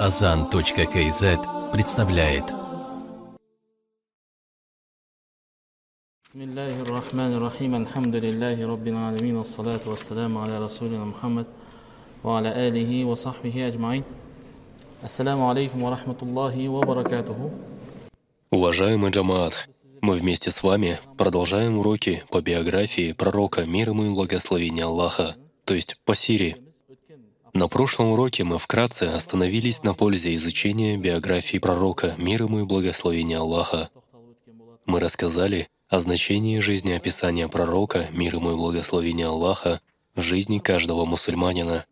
Azan.kz представляет. Бисмиллахир рахманир рахим. Алхамдулиллахи раббил аламин. Ассалату вассаламу аля расулина Мухаммад ва аля алихи ва сахбихи аджмаин. Ассаламу алейкум ва рахматуллахи ва баракатуху. Уважаемый джамаат, мы вместе с вами продолжаем уроки по биографии пророка, мир ему и благословения Аллаха, то есть по сире. На прошлом уроке мы вкратце остановились на пользе изучения биографии пророка, мир ему и благословения Аллаха. Мы рассказали о значении жизнеописания пророка, мир ему и благословения Аллаха, в жизни каждого мусульманина,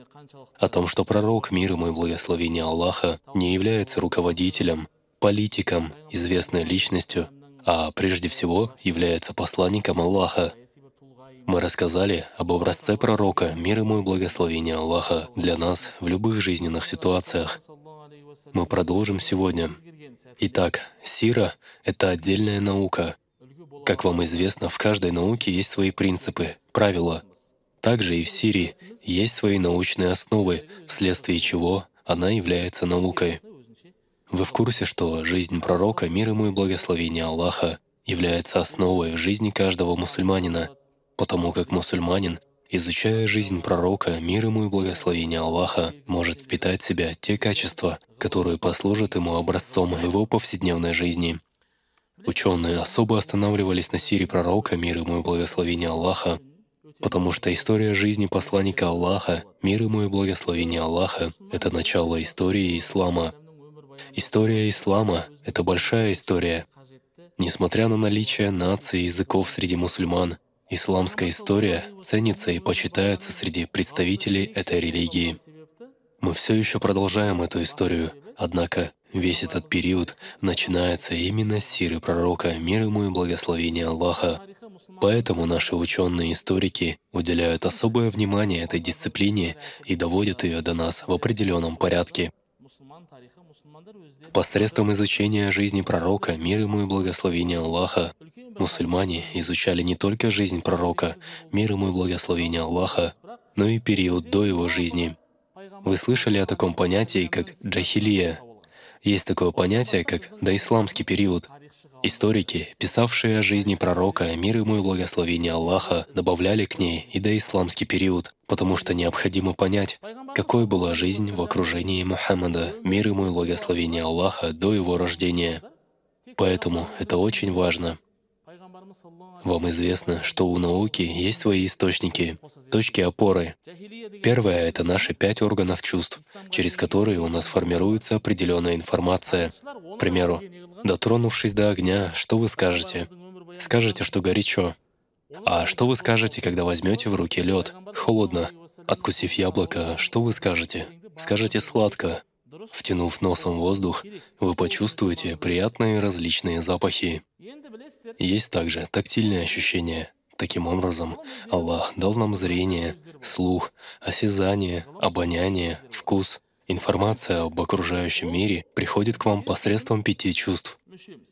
о том, что пророк, мир ему и благословения Аллаха, не является руководителем, политиком, известной личностью, а прежде всего является посланником Аллаха. Мы рассказали об образце пророка, мир ему и благословения Аллаха, для нас в любых жизненных ситуациях. Мы продолжим сегодня. Итак, сира — это отдельная наука. Как вам известно, в каждой науке есть свои принципы, правила. Также и в сире есть свои научные основы, вследствие чего она является наукой. Вы в курсе, что жизнь пророка, мир ему и благословения Аллаха, является основой в жизни каждого мусульманина, потому как мусульманин, изучая жизнь пророка, мир ему и благословения Аллаха, может впитать в себя те качества, которые послужат ему образцом его повседневной жизни. Ученые особо останавливались на сире пророка, мир ему и благословения Аллаха, потому что история жизни посланника Аллаха, мир ему и благословения Аллаха, — это начало истории ислама. История ислама — это большая история. Несмотря на наличие наций и языков среди мусульман, исламская история ценится и почитается среди представителей этой религии. Мы все еще продолжаем эту историю, однако весь этот период начинается именно с сиры пророка, мир ему и благословения Аллаха. Поэтому наши ученые-историки уделяют особое внимание этой дисциплине и доводят ее до нас в определенном порядке. Посредством изучения жизни пророка, мир ему и благословения Аллаха, мусульмане изучали не только жизнь пророка, мир ему и благословения Аллаха, но и период до его жизни. Вы слышали о таком понятии, как джахилия? Есть такое понятие, как доисламский период. Историки, писавшие о жизни пророка, мир ему и благословения Аллаха, добавляли к ней и доисламский период, потому что необходимо понять, какой была жизнь в окружении Мухаммада, мир ему и благословения Аллаха, до его рождения. Поэтому это очень важно. Вам известно, что у науки есть свои источники, точки опоры. Первое — это наши 5 органов чувств, через которые у нас формируется определенная информация. К примеру, дотронувшись до огня, что вы скажете? Скажете, что горячо. А что вы скажете, когда возьмете в руки лед? Холодно. Откусив яблоко, что вы скажете? Скажете сладко. Втянув носом воздух, вы почувствуете приятные различные запахи. Есть также тактильные ощущения. Таким образом, Аллах дал нам зрение, слух, осязание, обоняние, вкус. Информация об окружающем мире приходит к вам посредством 5 чувств.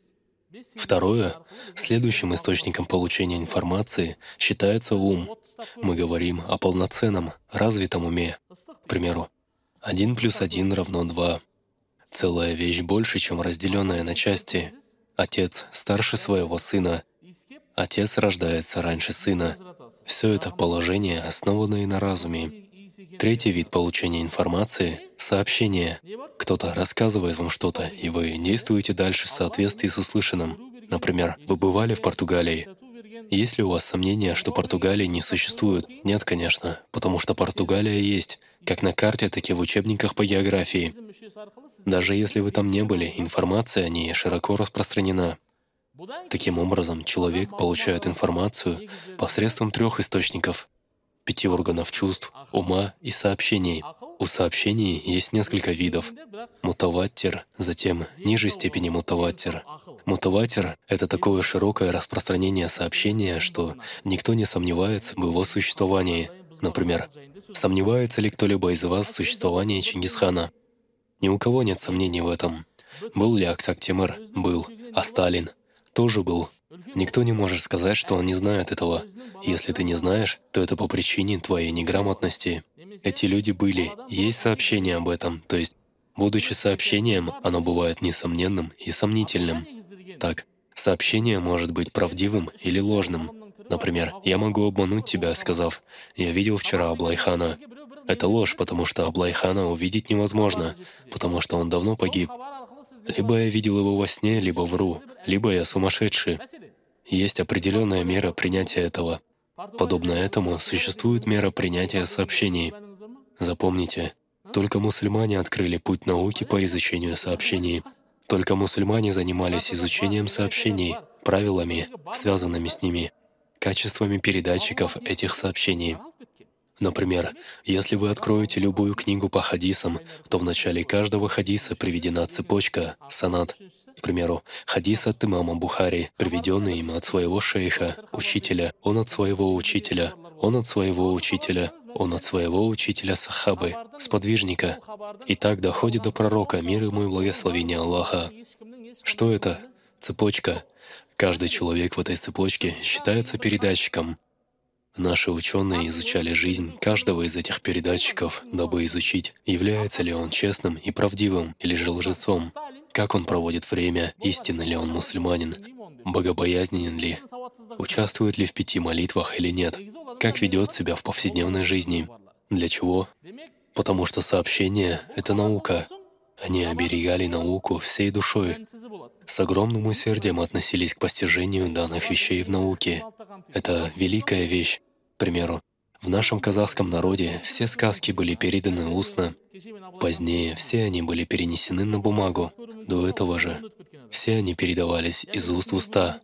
Второе, следующим источником получения информации считается ум. Мы говорим о полноценном, развитом уме. К примеру, 1 + 1 = 2. Целая вещь больше, чем разделенная на части. Отец старше своего сына. Отец рождается раньше сына. Все это положения, основанные на разуме. Третий вид получения информации — сообщение. Кто-то рассказывает вам что-то, и вы действуете дальше в соответствии с услышанным. Например, вы бывали в Португалии. Есть ли у вас сомнения, что Португалии не существует? Нет, конечно, потому что Португалия есть, как на карте, так и в учебниках по географии. Даже если вы там не были, информация о ней широко распространена. Таким образом, человек получает информацию посредством 3 источников — 5 органов чувств, ума и сообщений. У сообщений есть несколько видов. Мутаваттир, затем ниже степени мутаваттир. Мутаваттир — это такое широкое распространение сообщения, что никто не сомневается в его существовании. Например, сомневается ли кто-либо из вас в существовании Чингисхана? Ни у кого нет сомнений в этом. Был ли Аксак Темир? Был. А Сталин? Тоже был. Никто не может сказать, что он не знает этого. Если ты не знаешь, то это по причине твоей неграмотности. Эти люди были, есть сообщения об этом, то есть Будучи сообщением, оно бывает несомненным и сомнительным. Так, сообщение может быть правдивым или ложным. Например, я могу обмануть тебя, сказав: «Я видел вчера Аблайхана». Это ложь, потому что Аблайхана увидеть невозможно, потому что он давно погиб. Либо я видел его во сне, либо вру, либо я сумасшедший. Есть определенная мера принятия этого. Подобно этому существует мера принятия сообщений. Запомните, только мусульмане открыли путь науки по изучению сообщений. Только мусульмане занимались изучением сообщений, правилами, связанными с ними, качествами передатчиков этих сообщений. Например, если вы откроете любую книгу по хадисам, то в начале каждого хадиса приведена цепочка, санад. К примеру, хадис от имама Бухари, приведенный им от своего шейха, учителя, он от своего учителя, он от своего учителя, он от своего учителя сахабы, сподвижника. И так доходит до пророка, мир ему и благословение Аллаха. Что это? Цепочка. Каждый человек в этой цепочке считается передатчиком. Наши ученые изучали жизнь каждого из этих передатчиков, дабы изучить, является ли он честным и правдивым или же лжецом, как он проводит время, истинно ли он мусульманин, богобоязненен ли, участвует ли в 5 молитвах или нет, как ведет себя в повседневной жизни. Для чего? Потому что сообщение — это наука. Они оберегали науку всей душой, с огромным усердием относились к постижению данных вещей в науке. Это великая вещь. К примеру, в нашем казахском народе все сказки были переданы устно. Позднее все они были перенесены на бумагу. До этого же все они передавались из уст в уста.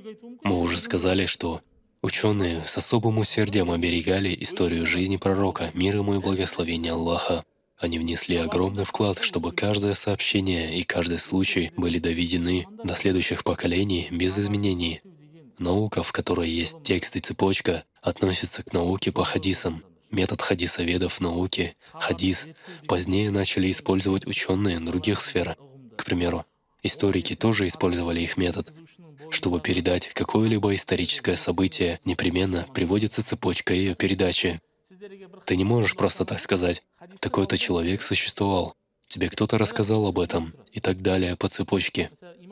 Мы уже сказали, что ученые с особым усердием оберегали историю жизни пророка, мир ему и благословение Аллаха. Они внесли огромный вклад, чтобы каждое сообщение и каждый случай были доведены до следующих поколений без изменений. Наука, в которой есть текст и цепочка, относится к науке по хадисам. Метод хадисоведов в науке, хадис, позднее начали использовать ученые других сфер. К примеру, историки тоже использовали их метод. Чтобы передать какое-либо историческое событие, непременно приводится цепочка ее передачи. Ты не можешь просто так сказать: «Такой-то человек существовал, тебе кто-то рассказал об этом» и так далее по цепочке.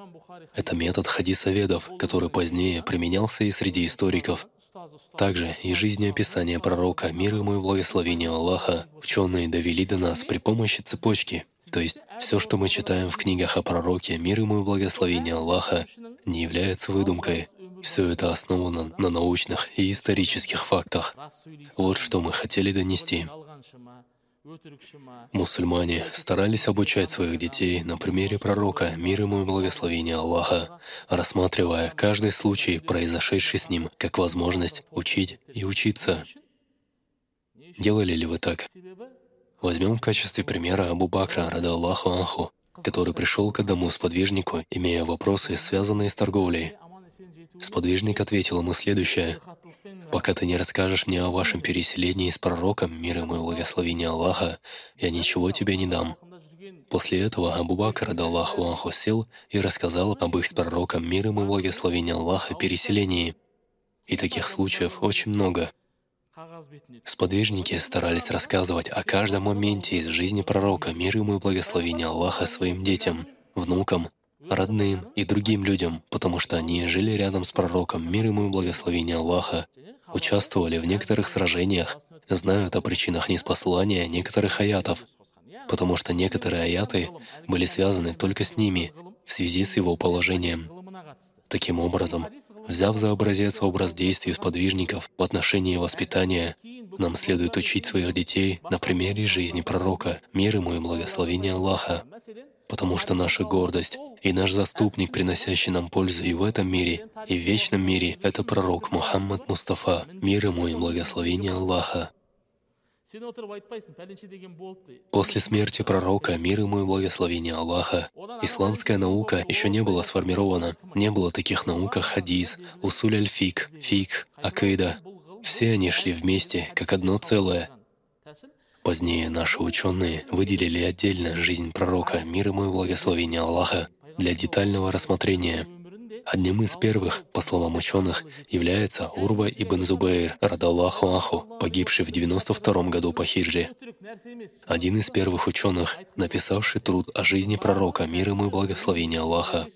Это метод хадисоведов, который позднее применялся и среди историков. Также и жизнеописание пророка, мир ему и благословение Аллаха, ученые довели до нас при помощи цепочки. То есть все, что мы читаем в книгах о пророке, мир ему и благословение Аллаха, не является выдумкой. Все это основано на научных и исторических фактах. Вот что мы хотели донести. Мусульмане старались обучать своих детей на примере пророка, мир ему и благословение Аллаха, рассматривая каждый случай, произошедший с ним, как возможность учить и учиться. Делали ли вы так? Возьмем в качестве примера Абу Бакра, рада Аллаху анху, который пришел к одному сподвижнику, имея вопросы, связанные с торговлей. Сподвижник ответил ему следующее: «Пока ты не расскажешь мне о вашем переселении с пророком, мир ему и благословение Аллаха, я ничего тебе не дам». После этого Абу Бакр, рада Аллаху анху, сел и рассказал об их с пророком, мир ему и благословение Аллаха, переселении. И таких случаев очень много. Сподвижники старались рассказывать о каждом моменте из жизни пророка, мир ему и благословение Аллаха, своим детям, внукам, родным и другим людям, потому что они жили рядом с пророком, мир ему и благословение Аллаха, участвовали в некоторых сражениях, знают о причинах ниспослания некоторых аятов, потому что некоторые аяты были связаны только с ними в связи с его положением. Таким образом, взяв за образец образ действий сподвижников в отношении воспитания, нам следует учить своих детей на примере жизни пророка, мир ему и благословение Аллаха, потому что наша гордость и наш заступник, приносящий нам пользу и в этом мире, и в вечном мире, — это пророк Мухаммад Мустафа, мир ему и благословение Аллаха. После смерти пророка, мир ему и благословение Аллаха, исламская наука еще не была сформирована. Не было таких наук, как хадис, усуль аль-фик, фик, акида. Все они шли вместе, как одно целое. Позднее наши ученые выделили отдельно жизнь пророка, мир ему и благословение Аллаха, для детального рассмотрения. Одним из первых, по словам ученых, является Урва ибн Зубейр, радаллаху анху, погибший в 92 году по хиджре. Один из первых ученых, написавший труд о жизни пророка, мир ему и благословение Аллаха.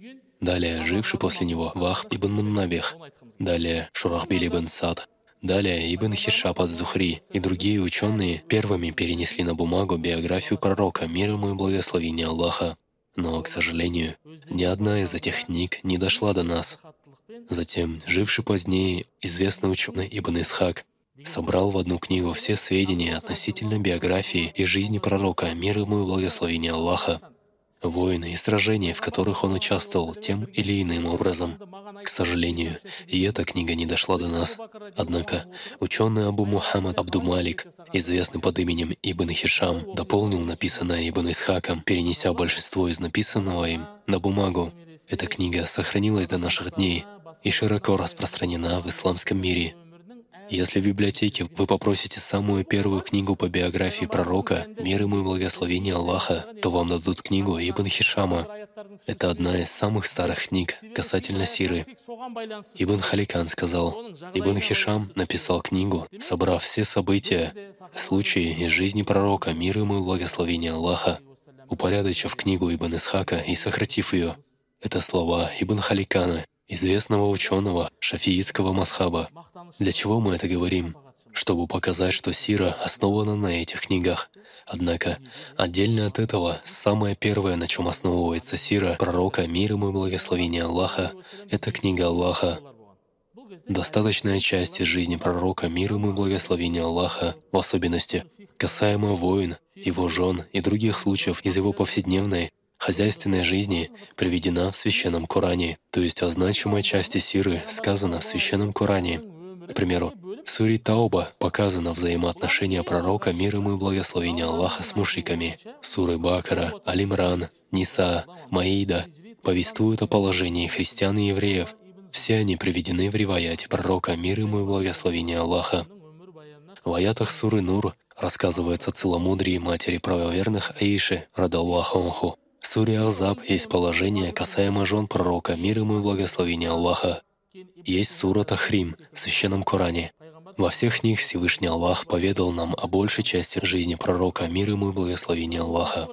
Далее живший после него Вахб ибн Муннабих, далее Шурахбиль ибн Сад, далее Ибн Хишаб ас-Зухри и другие ученые первыми перенесли на бумагу биографию пророка, мир ему и благословение Аллаха. Но, к сожалению, ни одна из этих книг не дошла до нас. Затем, живший позднее известный ученый Ибн Исхак собрал в одну книгу все сведения относительно биографии и жизни пророка, мир ему и благословение Аллаха, войны и сражения, в которых он участвовал тем или иным образом. К сожалению, и эта книга не дошла до нас. Однако ученый Абу Мухаммад Абду-Малик, известный под именем Ибн Хишам, дополнил написанное Ибн Исхаком, перенеся большинство из написанного им на бумагу. Эта книга сохранилась до наших дней и широко распространена в исламском мире. Если в библиотеке вы попросите самую первую книгу по биографии пророка, мир ему и благословение Аллаха, то вам дадут книгу Ибн Хишама. Это одна из самых старых книг касательно сиры. Ибн Халикан сказал, Ибн Хишам написал книгу, собрав все события, случаи из жизни пророка, мир ему и благословение Аллаха, упорядочив книгу Ибн Исхака и сократив ее. Это слова Ибн Халикана, известного ученого шафиитского мазхаба. Для чего мы это говорим? Чтобы показать, что сира основана на этих книгах. Однако, отдельно от этого, самое первое, на чем основывается сира пророка, мир ему и благословение Аллаха, это книга Аллаха. Достаточная часть из жизни пророка, мир ему и благословение Аллаха, в особенности, касаемо войн, его жен и других случаев из его повседневной, хозяйственной жизни, приведена в Священном Коране, то есть о значимой части сиры сказано в Священном Коране. К примеру, в суре Тауба показано взаимоотношения пророка, мир ему и благословение Аллаха с мушриками. Суры Бакара, Аль-Имран, Ниса, Маида повествуют о положении христиан и евреев. Все они приведены в риваяте пророка, мир ему и благословение Аллаха. В аятах суры Нур рассказывается о целомудрии матери правоверных Аиши, радаллаху анху. В суре Ахзаб есть положение касаемо жен пророка, мир ему и благословение Аллаха. Есть сура Тахрим в Священном Коране. Во всех них Всевышний Аллах поведал нам о большей части жизни пророка, мир ему и благословение Аллаха.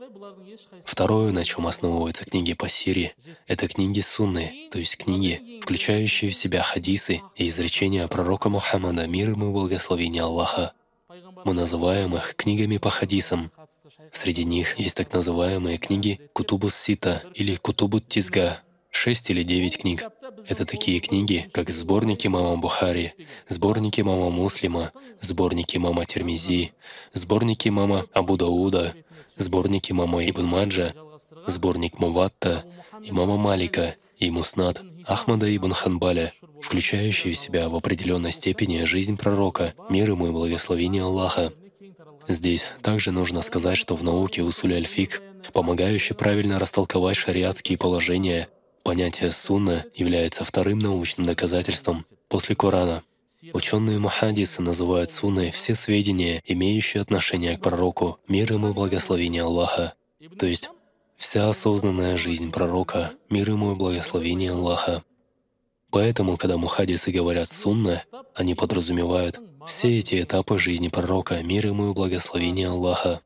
Второе, на чем основываются книги по сире, это книги сунны, то есть книги, включающие в себя хадисы и изречения пророка Мухаммада, мир ему и благословение Аллаха. Мы называем их книгами по хадисам. Среди них есть так называемые книги Кутубус Сита или Кутубут Тизга, 6 или 9 книг. Это такие книги, как сборник имама Бухари, сборник имама Муслима, сборник имама Тирмизи, сборник имама Абу Дауда, сборник имама Ибн Маджа, сборник Муватта, имама Малика и Муснад Ахмада ибн Ханбаля, включающие в себя в определенной степени жизнь пророка, мир ему и благословение Аллаха. Здесь также нужно сказать, что в науке усуль аль-фик, помогающей правильно растолковать шариатские положения, понятие сунна является вторым научным доказательством после Корана. Ученые мухаддисы называют сунной все сведения, имеющие отношение к пророку, мир ему и благословение Аллаха, то есть вся осознанная жизнь пророка, мир ему и благословение Аллаха. Поэтому, когда мухаддисы говорят «сунна», они подразумевают все эти этапы жизни пророка, мир ему и благословение Аллаха.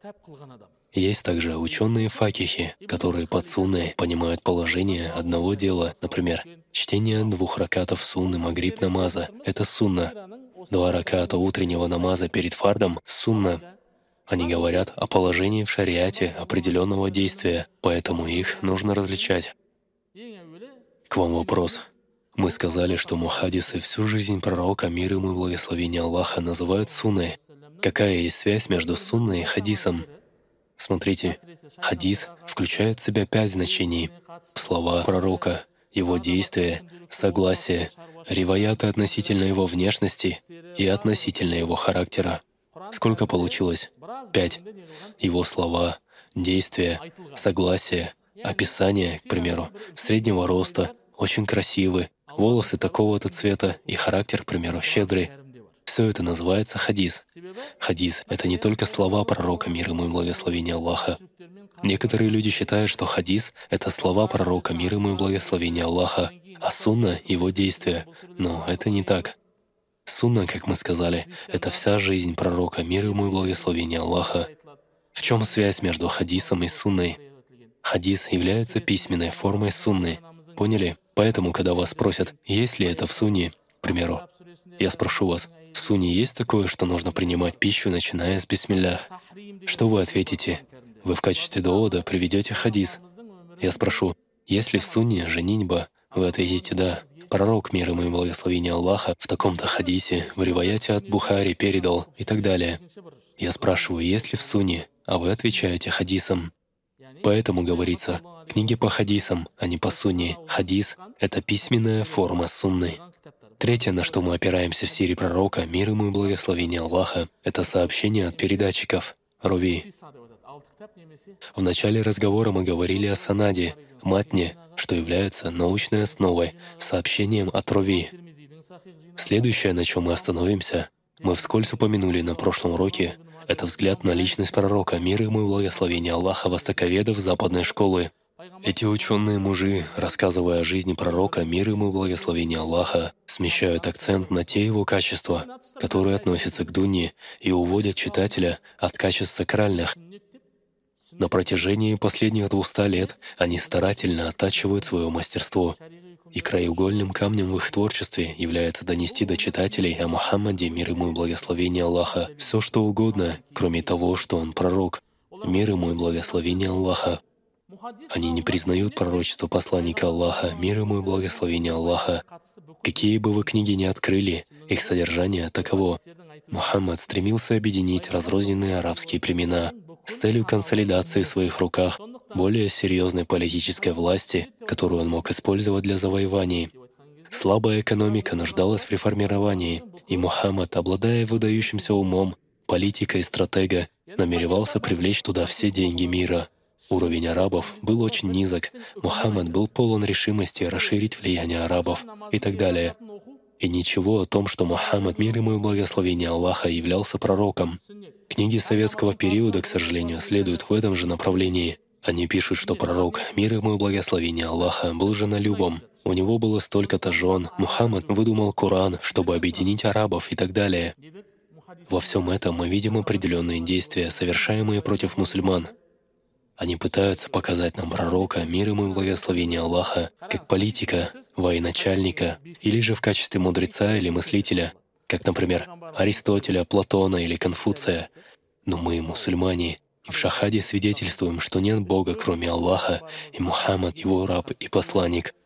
Есть также ученые факихи, которые под сунной понимают положение одного дела, например, чтение 2 ракатов сунны магриб намаза — это сунна, 2 раката утреннего намаза перед фардом — сунна. Они говорят о положении в шариате определенного действия, поэтому их нужно различать. К вам вопрос. Мы сказали, что мухаддисы всю жизнь пророка, мир ему и благословение Аллаха, называют сунной. Какая есть связь между сунной и хадисом? Смотрите, хадис включает в себя 5 значений: слова пророка, его действия, согласие, риваяты относительно его внешности и относительно его характера. Сколько получилось? 5. Его слова, действия, согласие, описание, к примеру, среднего роста, очень красивый, волосы такого-то цвета и характер, к примеру, щедрый. Все это называется хадис. Хадис — это не только слова пророка, мир ему и благословение Аллаха, Некоторые люди считают, что хадис — это слова пророка, мир ему и благословение Аллаха, а сунна — его действия. Но это не так. Сунна, как мы сказали, это вся жизнь пророка, мир ему и благословение Аллаха. В чем связь между хадисом и сунной? Хадис является письменной формой сунны. Поняли? Поэтому, когда вас спросят, есть ли это в сунне, к примеру, я спрошу вас, в сунне есть такое, что нужно принимать пищу, начиная с бисмиллях? Что вы ответите? Вы в качестве довода приведете хадис. Я спрошу, есть ли в сунне женитьба? Вы ответите «да». Пророк, мир ему и благословение Аллаха, в таком-то хадисе, в риваяте от Бухари передал и так далее. Я спрашиваю, есть ли в сунне, а вы отвечаете хадисом. Поэтому говорится, книги по хадисам, а не по сунне. Хадис — это письменная форма сунны. Третье, на что мы опираемся в сире пророка, мир ему и благословение Аллаха, это сообщение от передатчиков, рави. В начале разговора мы говорили о санаде, матне, что является научной основой, сообщением от рави. Следующее, на чем мы остановимся, мы вскользь упомянули на прошлом уроке, это взгляд на личность пророка, мир ему и благословение Аллаха, востоковедов западной школы. Эти ученые-мужи, рассказывая о жизни пророка, мир ему и благословение Аллаха, смещают акцент на те его качества, которые относятся к дунье, и уводят читателя от качеств сакральных. На протяжении последних 200 лет они старательно оттачивают свое мастерство, и краеугольным камнем в их творчестве является донести до читателей о Мухаммаде, мир ему и благословение Аллаха, все что угодно, кроме того, что он пророк, мир ему и благословение Аллаха. Они не признают пророчество посланника Аллаха, мир ему и благословение Аллаха. Какие бы вы книги ни открыли, их содержание таково. Мухаммад стремился объединить разрозненные арабские племена с целью консолидации в своих руках более серьезной политической власти, которую он мог использовать для завоеваний. Слабая экономика нуждалась в реформировании, и Мухаммад, обладая выдающимся умом, политикой и стратега, намеревался привлечь туда все деньги мира. Уровень арабов был очень низок, Мухаммад был полон решимости расширить влияние арабов и так далее. И ничего о том, что Мухаммад, мир ему и благословение Аллаха, являлся пророком. Книги советского периода, к сожалению, следуют в этом же направлении. Они пишут, что пророк, мир ему и благословение Аллаха, был женолюбом. У него было столько-то жен. Мухаммад выдумал Коран, чтобы объединить арабов и так далее. Во всем этом мы видим определенные действия, совершаемые против мусульман. Они пытаются показать нам пророка, мир ему и благословение Аллаха, как политика, военачальника, или же в качестве мудреца или мыслителя, как, например, Аристотеля, Платона или Конфуция. Но мы, мусульмане, и в шахаде свидетельствуем, что нет Бога, кроме Аллаха, и Мухаммад — его раб и посланник.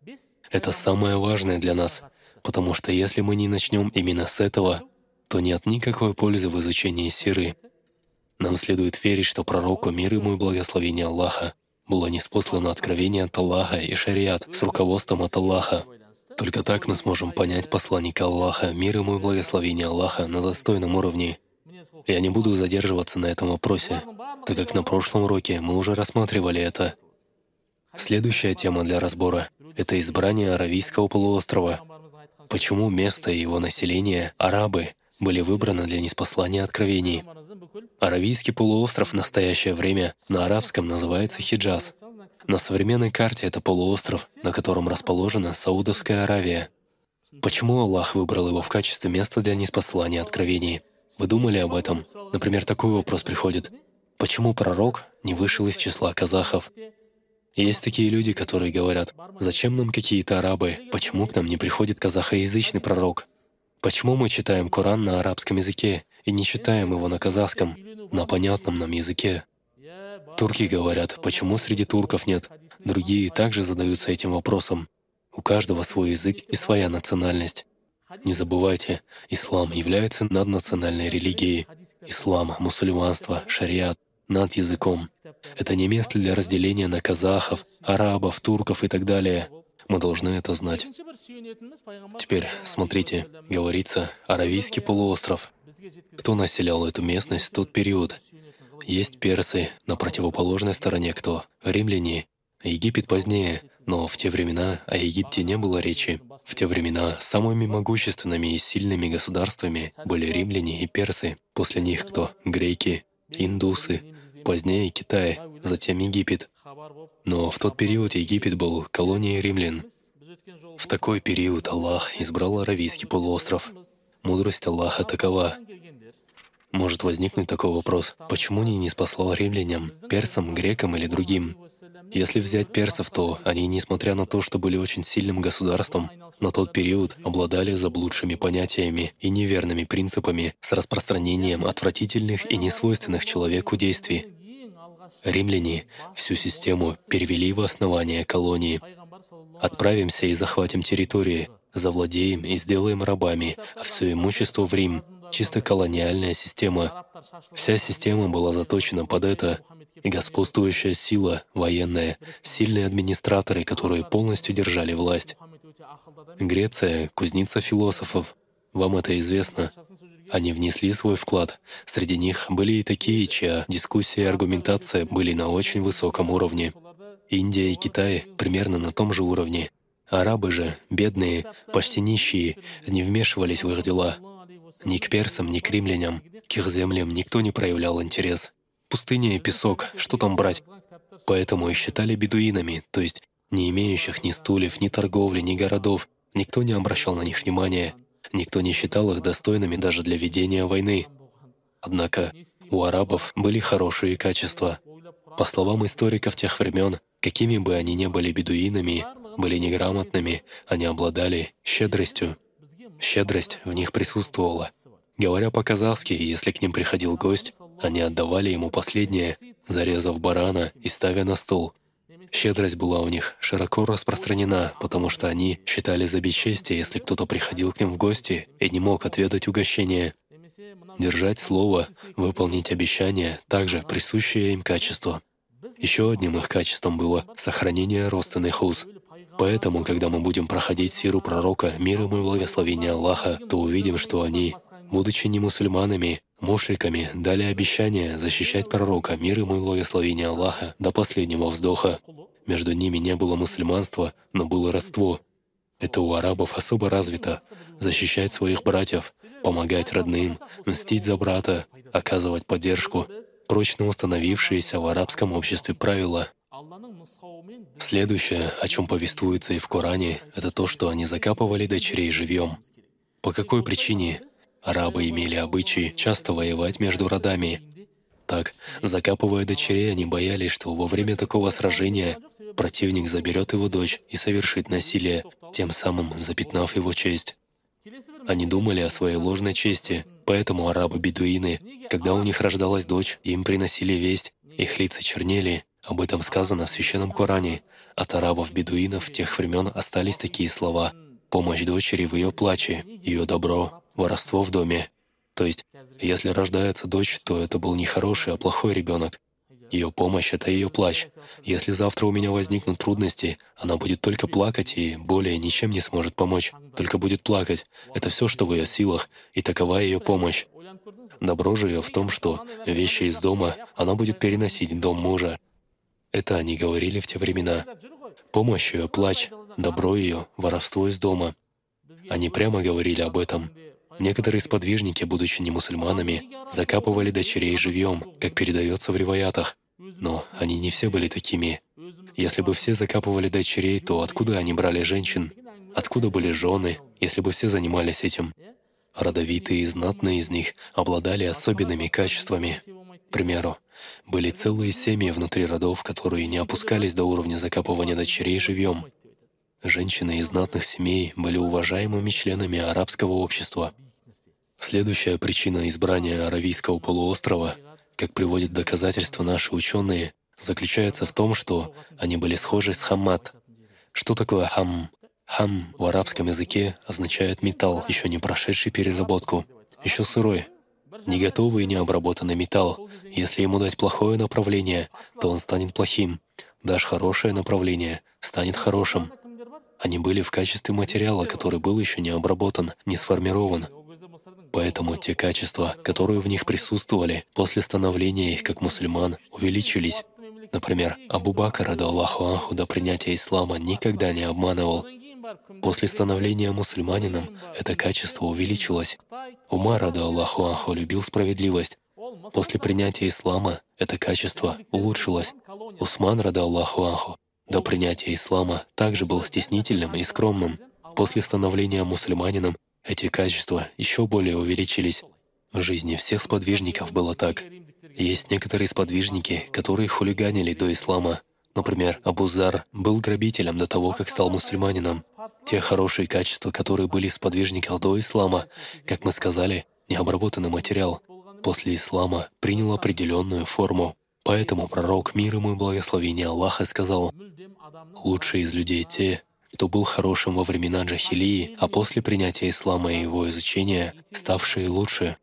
Это самое важное для нас, потому что если мы не начнем именно с этого, то нет никакой пользы в изучении сиры. Нам следует верить, что пророку, мир ему и благословение Аллаха, было ниспослано откровение от Аллаха и шариат с руководством от Аллаха. Только так мы сможем понять посланника Аллаха, мир ему и благословение Аллаха, на достойном уровне. Я не буду задерживаться на этом вопросе, так как на прошлом уроке мы уже рассматривали это. Следующая тема для разбора — это избрание Аравийского полуострова. Почему место и его население, арабы, были выбраны для ниспослания откровений? Аравийский полуостров в настоящее время на арабском называется Хиджаз. На современной карте это полуостров, на котором расположена Саудовская Аравия. Почему Аллах выбрал его в качестве места для ниспослания откровений? Вы думали об этом? Например, такой вопрос приходит. Почему пророк не вышел из числа казахов? Есть такие люди, которые говорят, зачем нам какие-то арабы, почему к нам не приходит казахоязычный пророк? Почему мы читаем Коран на арабском языке и не читаем его на казахском, на понятном нам языке? Турки говорят, почему среди турков нет? Другие также задаются этим вопросом. У каждого свой язык и своя национальность. Не забывайте, ислам является наднациональной религией. Ислам, мусульманство, шариат над языком. Это не место для разделения на казахов, арабов, турков и так далее. Мы должны это знать. Теперь, смотрите, говорится Аравийский полуостров. Кто населял эту местность в тот период? Есть персы, на противоположной стороне кто? Римляне. Египет позднее, но в те времена о Египте не было речи. В те времена самыми могущественными и сильными государствами были римляне и персы. После них кто? Греки, индусы. позднее Китай, затем Египет. Но в тот период Египет был колонией римлян. В такой период Аллах избрал Аравийский полуостров. Мудрость Аллаха такова. Может возникнуть такой вопрос: почему не спаслал римлянам, персам, грекам или другим? Если взять персов, то они, несмотря на то, что были очень сильным государством, на тот период обладали заблудшими понятиями и неверными принципами с распространением отвратительных и несвойственных человеку действий. Римляне всю систему перевели в основание колонии. Отправимся и захватим территории, завладеем и сделаем рабами, а все имущество в Рим. Чисто колониальная система. Вся система была заточена под это. Господствующая сила, военная, сильные администраторы, которые полностью держали власть. Греция — кузница философов. Вам это известно. Они внесли свой вклад. Среди них были и такие, чья дискуссия и аргументация были на очень высоком уровне. Индия и Китай примерно на том же уровне. Арабы же, бедные, почти нищие, не вмешивались в их дела. Ни к персам, ни к римлянам, к их землям никто не проявлял интерес. Пустыня и песок, что там брать? Поэтому их считали бедуинами, то есть не имеющих ни стульев, ни торговли, ни городов. Никто не обращал на них внимания. Никто не считал их достойными даже для ведения войны. Однако у арабов были хорошие качества. По словам историков тех времен, какими бы они ни были бедуинами, были неграмотными, они обладали щедростью. Щедрость в них присутствовала. Говоря по-казахски, если к ним приходил гость, они отдавали ему последнее, зарезав барана и ставя на стол. Щедрость была у них широко распространена, потому что они считали за бесчестие, если кто-то приходил к ним в гости и не мог отведать угощение. Держать слово, выполнить обещание — также присущее им качество. Еще одним их качеством было сохранение родственных уз. Поэтому, когда мы будем проходить сиру пророка, мир ему и благословение Аллаха, то увидим, что они, будучи не мусульманами, мушриками, дали обещание защищать пророка, мир ему и благословение Аллаха, до последнего вздоха. Между ними не было мусульманства, но было родство. Это у арабов особо развито — защищать своих братьев, помогать родным, мстить за брата, оказывать поддержку — прочно установившиеся в арабском обществе правила. Следующее, о чем повествуется и в Коране, это то, что они закапывали дочерей живьем. По какой причине? Арабы имели обычай часто воевать между родами. Так, закапывая дочерей, они боялись, что во время такого сражения противник заберет его дочь и совершит насилие, тем самым запятнав его честь. Они думали о своей ложной чести, поэтому арабы-бедуины, когда у них рождалась дочь, им приносили весть, их лица чернели. Об этом сказано в Священном Коране. От арабов-бедуинов тех времен остались такие слова: «Помощь дочери в ее плаче, ее добро, воровство в доме». То есть, если рождается дочь, то это был не хороший, а плохой ребенок. Ее помощь — это ее плач. Если завтра у меня возникнут трудности, она будет только плакать и более ничем не сможет помочь, только будет плакать. Это все, что в ее силах, и такова ее помощь. Добро же ее в том, что вещи из дома она будет переносить в дом мужа. Это они говорили в те времена. Помощь ее — плач, добро ее — воровство из дома. Они прямо говорили об этом. Некоторые сподвижники, будучи не мусульманами, закапывали дочерей живьем, как передается в риваятах. Но они не все были такими. Если бы все закапывали дочерей, то откуда они брали женщин? Откуда были жены, если бы все занимались этим? Родовитые и знатные из них обладали особенными качествами. К примеру, были целые семьи внутри родов, которые не опускались до уровня закапывания дочерей живьем. Женщины из знатных семей были уважаемыми членами арабского общества. Следующая причина избрания Аравийского полуострова, как приводят доказательства наши ученые, заключается в том, что они были схожи с хаммат. Что такое хам? Хам в арабском языке означает металл, еще не прошедший переработку, еще сырой, не готовый и не обработанный металл. Если ему дать плохое направление, то он станет плохим. Дашь хорошее направление, станет хорошим. Они были в качестве материала, который был еще не обработан, не сформирован. Поэтому те качества, которые в них присутствовали после становления их как мусульман, увеличились. Например, Абу Бакр, рады Аллаху анху, до принятия ислама никогда не обманывал. После становления мусульманином это качество увеличилось. Умар, рады Аллаху анху, любил справедливость. После принятия ислама это качество улучшилось. Усман, рада Аллаху анху, до принятия ислама также был стеснительным и скромным. После становления мусульманином эти качества еще более увеличились. В жизни всех сподвижников было так. Есть некоторые сподвижники, которые хулиганили до ислама. Например, Абу Зар был грабителем до того, как стал мусульманином. Те хорошие качества, которые были в сподвижниках до ислама, как мы сказали, необработанный материал, после ислама принял определенную форму. Поэтому пророк, мир ему и благословение Аллаха, сказал: «Лучшие из людей те, кто был хорошим во времена джахилии, а после принятия ислама и его изучения, ставшие лучше».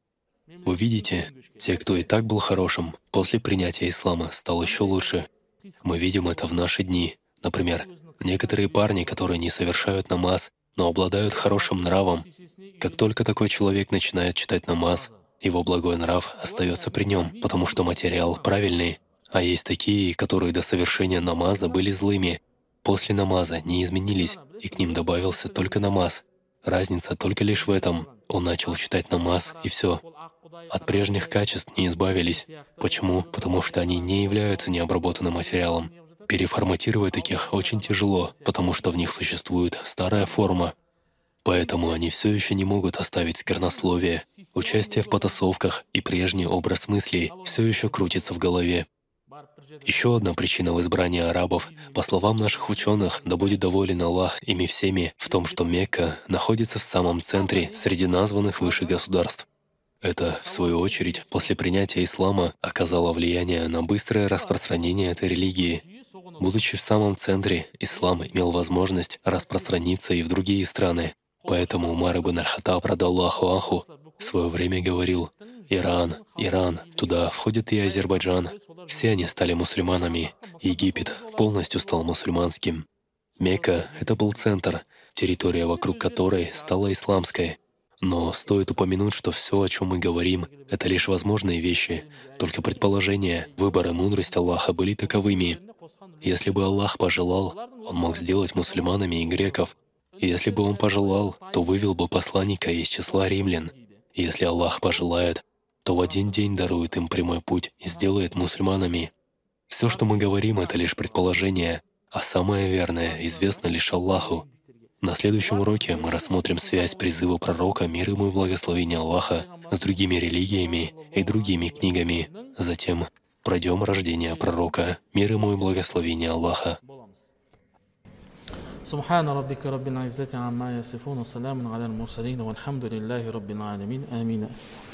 Вы видите, те, кто и так был хорошим, после принятия ислама стал еще лучше. Мы видим это в наши дни. Например, некоторые парни, которые не совершают намаз, но обладают хорошим нравом. Как только такой человек начинает читать намаз, его благой нрав остается при нем, потому что материал правильный. А есть такие, которые до совершения намаза были злыми, после намаза не изменились, и к ним добавился только намаз. Разница только лишь в этом. Он начал читать намаз, и все. От прежних качеств не избавились. Почему? Потому что они не являются необработанным материалом. Переформатировать таких очень тяжело, потому что в них существует старая форма. Поэтому они все еще не могут оставить сквернословие. Участие в потасовках и прежний образ мыслей все еще крутится в голове. Еще одна причина в избрании арабов, по словам наших ученых, да будет доволен Аллах ими всеми, в том, что Мекка находится в самом центре среди названных выше государств. Это, в свою очередь, после принятия ислама оказало влияние на быстрое распространение этой религии. Будучи в самом центре, ислам имел возможность распространиться и в другие страны. Поэтому Умар ибн аль-Хаттаб, рада Аллаху анху, в свое время говорил: Иран, туда входит и Азербайджан. Все они стали мусульманами. Египет полностью стал мусульманским. Мекка — это был центр, территория вокруг которой стала исламской. Но стоит упомянуть, что все, о чем мы говорим, это лишь возможные вещи, только предположения, выбор и мудрость Аллаха были таковыми. Если бы Аллах пожелал, Он мог сделать мусульманами и греков. И если бы Он пожелал, то вывел бы посланника из числа римлян. И если Аллах пожелает, то в один день дарует им прямой путь и сделает мусульманами. Все, что мы говорим, это лишь предположение, а самое верное известно лишь Аллаху. На следующем уроке мы рассмотрим связь призыва пророка, мир ему и благословение Аллаха, с другими религиями и другими книгами. Затем пройдем рождение пророка, мир ему и благословение Аллаха. سبحان ربك رب العزة عما يصفون وسلام على المرسلين والحمد لله رب العالمين آمين